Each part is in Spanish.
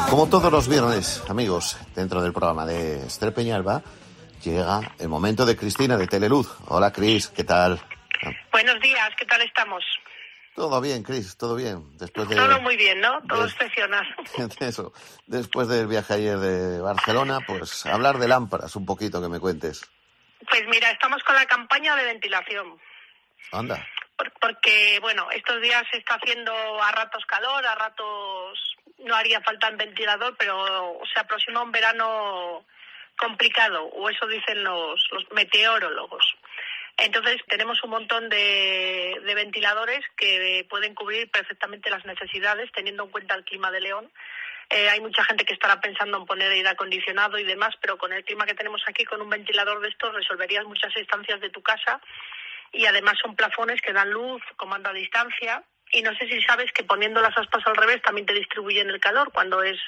Como todos los viernes, amigos, dentro del programa de Esther Peñalba, llega el momento de Cristina de Teleluz. Hola, Cris, ¿qué tal? Buenos días, ¿qué tal estamos? Todo bien, Cris, todo bien. Todo muy bien, ¿no? Todo excepcional. Eso, después del viaje ayer de Barcelona, pues hablar de lámparas un poquito, que me cuentes. Pues mira, estamos con la campaña de ventilación. Anda. Porque, bueno, estos días se está haciendo a ratos calor, a ratos no haría falta un ventilador, pero se aproxima un verano complicado, o eso dicen los meteorólogos. Entonces tenemos un montón de ventiladores que pueden cubrir perfectamente las necesidades, teniendo en cuenta el clima de León. Hay mucha gente que estará pensando en poner aire acondicionado y demás, pero con el clima que tenemos aquí, con un ventilador de estos resolverías muchas estancias de tu casa. Y además son plafones que dan luz, comando a distancia. Y no sé si sabes que poniendo las aspas al revés también te distribuyen el calor cuando es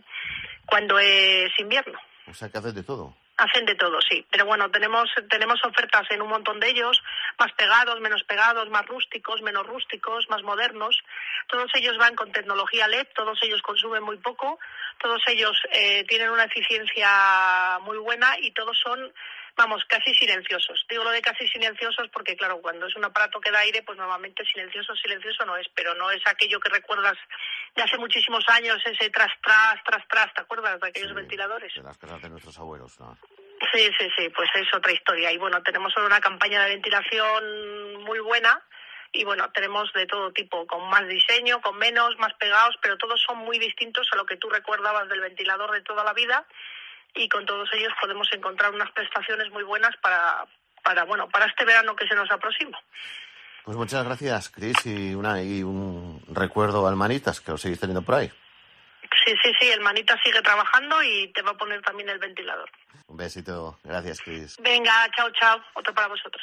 invierno. O sea, que hacen de todo. Hacen de todo, sí. Pero bueno, tenemos ofertas en un montón de ellos, más pegados, menos pegados, más rústicos, menos rústicos, más modernos. Todos ellos van con tecnología LED, todos ellos consumen muy poco, todos ellos tienen una eficiencia muy buena y todos son, vamos, casi silenciosos. Digo lo de casi silenciosos porque, claro, cuando es un aparato que da aire, pues normalmente silencioso no es, pero no es aquello que recuerdas de hace muchísimos años, ese tras, ¿te acuerdas de aquellos ventiladores? De las casas de nuestros abuelos, ¿no? Sí, pues es otra historia. Y bueno, tenemos una campaña de ventilación muy buena y bueno, tenemos de todo tipo, con más diseño, con menos, más pegados, pero todos son muy distintos a lo que tú recordabas del ventilador de toda la vida. Y con todos ellos podemos encontrar unas prestaciones muy buenas para este verano que se nos aproxima. Pues muchas gracias, Cris, y un recuerdo al Manitas, que lo seguís teniendo por ahí. Sí, el Manitas sigue trabajando y te va a poner también el ventilador. Un besito, gracias, Cris. Venga, chao, otro para vosotros.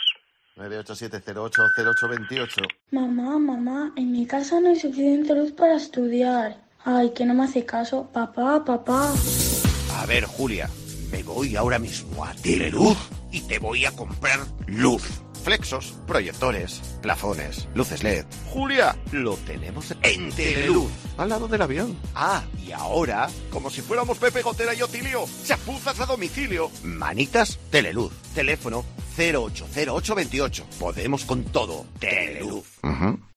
987080828. Mamá, en mi casa no hay suficiente luz para estudiar. Ay, que no me hace caso. Papá. A ver, Julia, me voy ahora mismo a Teleluz y te voy a comprar luz. Flexos, proyectores, plafones, luces LED. Julia, lo tenemos en Teleluz, al lado del avión. Ah, y ahora, como si fuéramos Pepe Gotera y Otilio, chapuzas a domicilio. Manitas Teleluz, teléfono 080828. Podemos con todo. Teleluz.